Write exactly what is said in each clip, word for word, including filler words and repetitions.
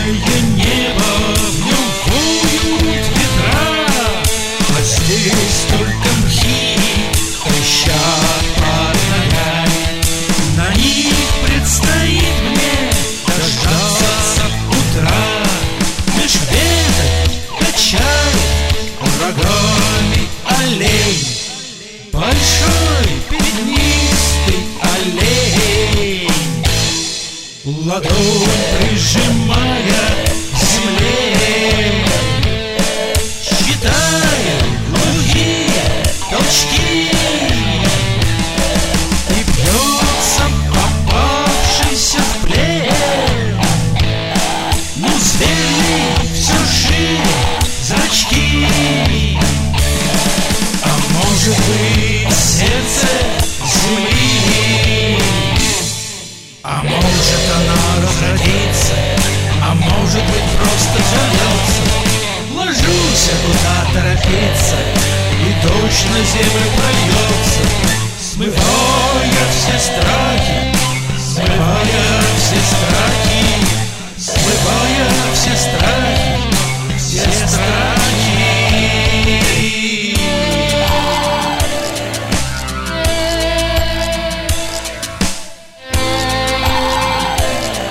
небо, в нем воют ветра, а здесь только мхи трещат под ногами. На них предстоит мне дождаться утра. Меж веток качают рогами олень, большой пятнистый олень, ладонь прижимая к земле, считая глухие толчки, и бьется попавшийся в плен. Ну, зверь все шире зрачки, а может быть сердце земли, а может она разродится, а может быть просто взорвется. Ложусь куда торопиться, и дождь на землю прольется, смывая все страхи, смывая все страхи, смывая все страхи, все страхи.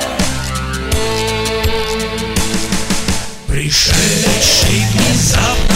Пришедший внезапно